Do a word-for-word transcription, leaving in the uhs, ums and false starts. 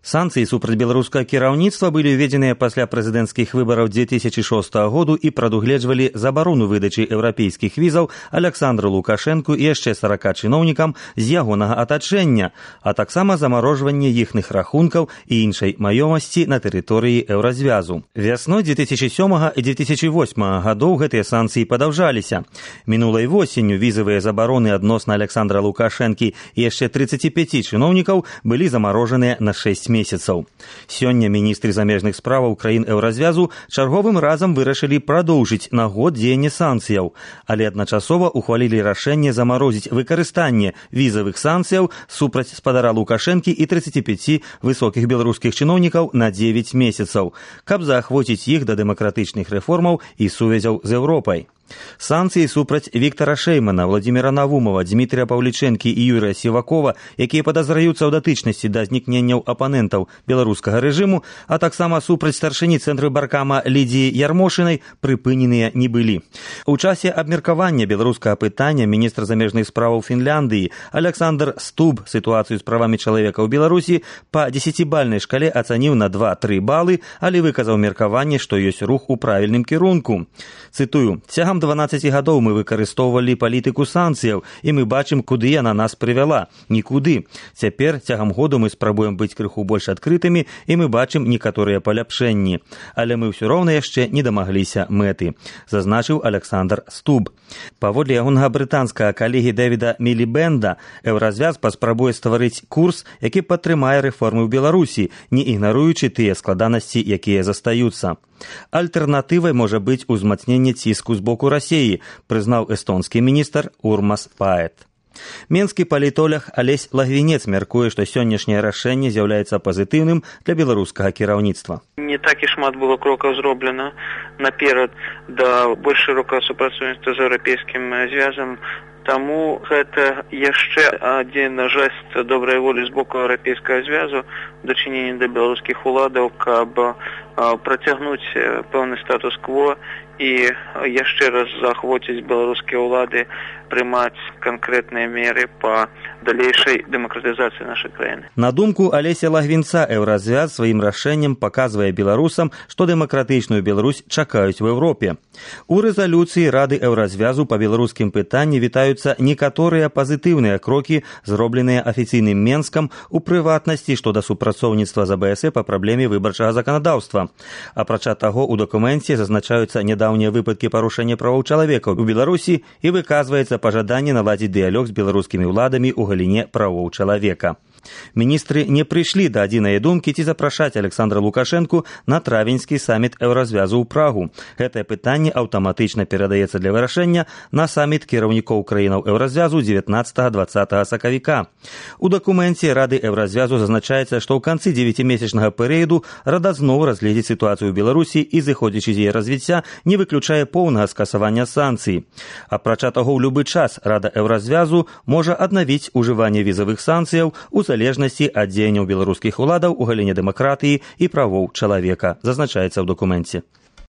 Санкцыі супраць беларускага кіраўніцтва былі ўведзеныя пасля прэзідэнцкіх выбараў две тысячи шостага году і прадугледжвалі забарону выдачы еўрапейскіх візаў Александру Лукашэнку і яшчэ сорока чыноўнікам з ягонага атачэння, а таксама замарожванне іхных рахункаў і іншай маёмасці на тэрыторыі еўразвязу. Вясной две тысячи сёмага і две тысячи восьмага гадоў гэтыя санкцыі падаўжаліся. Мінулай восенню візавыя забароны адносна Александра Лукашэнкі і яшчэ тридцати пяти чыноўнікаў былі замарожаныя на шэсць месяцаў. Сёння міністры замежных справаў краін еўразвязу чарговым разам вырашылі прадоўжыць на год дзеянне санкцыяў, але адначасова ухвалілі рашэнне замарозіць выкарыстанне візавых санкцыяў супраць спадара Лукашэнкі і тридцати пяти высокіх беларускіх чыноўнікаў на дзевяць месяцаў, каб заахвоціць іх да дэмакратычных рэформаў і сувязяў з Еўропай. Санкцыі супраць Віктара Шэймана, Владзіміра Навумова, Дмітрыя Паўлічэнкі і Юрыя Сівакова, якія падазраюцца ў датычнасці да знікненняў апанентаў беларускага рэжыму, а таксама супраць старшыні цэнтру баркама Лідіі Ярмошынай, прыпыненыя не былі. У часе абмеркавання беларускага пытання міністр замежных справаў Фінляндыі Александр Стуб сітуацыю з правамі чалавека ў Беларусі па дзесяцібальнай шкале ацаніў на два-тры балы, але выказаў меркаванне, што ёсць рух у правільным кірунку. Цытую: «Цягам дванаццаці гадоў мы выкарыстоўвалі палітыку санкцыяў, і мы бачым, куды яна нас прывяла. Нікуды. Цяпер цягам году мы спрабуем быць крыху больш адкрытымі, і мы бачым некаторыя паляпшэнні. Але мы ўсё роўна яшчэ не дамагліся мэты», зазначыў Александр Стуб. Паводле ягонага брытанскага калегі Дэвіда Мілібэнда, еўразвяз паспрабуе стварыць курс, які падтрымае рэформы ў Беларусі, не ігнаруючы тыя складанасці, якія застаюцца. Альтэрнатывай можа быць узмацненне ціску з боку Расіі, прызнаў эстонскі міністр Урмас Паэт. Менскі палітолог Алесь Лагвінец мяркуе, што сённяшняе рашэнне з'яўляецца пазітыўным для беларускага кіраўніцтва. Не так і шмат было крокаў зроблена наперад да больш шырокага супрацоўніцтва з еўрапейскім звязам. Таму гэта яшчэ адзін жэст добрай волі з боку еўрапейскага звязу у дачыненні да беларускіх уладаў, каб працягнуць пэўны статус-кво і яшчэ раз заахвоціць беларускія ўлады прымаць канкрэтныя меры па далейшай дэмакратызацыі нашай краіны. На думку Алеся Лагвінца, еўразвяз сваім рашэннем паказвае беларусам, што дэмакратычную Беларусь чакаюць в Еўропе. У рэзалюцыі Рады еўразвязу па беларускім пытанні вітаюцца некаторыя пазітыўныя крокі, зробленыя афіцыйным Менскам, у прыватнасці, што да супрацоўніцтва з АБС па праблеме выбарчага заканадаўства. Апрача таго, у дакуменце зазначаюцца нядаўнія выпадкі парушэння правоў чалавека ў Беларусі і выказваецца пажаданне наладзіць дыялог з беларускімі ўладамі ў галіне правоў чалавека. Міністры не прыйшлі да адзінай думкі, ці запрашаць Александра Лукашэнку на травеньскі саміт еўразвязу ў Прагу. Гэтае пытанне аўтаматычна перадаецца для вырашэння на саміт кіраўнікоў краінаў еўразвязу дзевятнаццатага-дваццатага сакавіка. У дакуменце Рады еўразвязу зазначаецца, што ў канцы дзевяцімесячнага перыяду Рада зноў разгледзіць сітуацыю ў Беларусі і, зыходзячы з яе развіцця, не выключае поўнага скасавання санкцый. Апрача таго, ў любы час Рада еўразвязу можа аднавіць ужыванне візавых санкцыяў у залежнасці ад дзеянняў беларускіх уладаў у галіне дэмакратыі і правоў чалавека, зазначаецца ў дакуменце.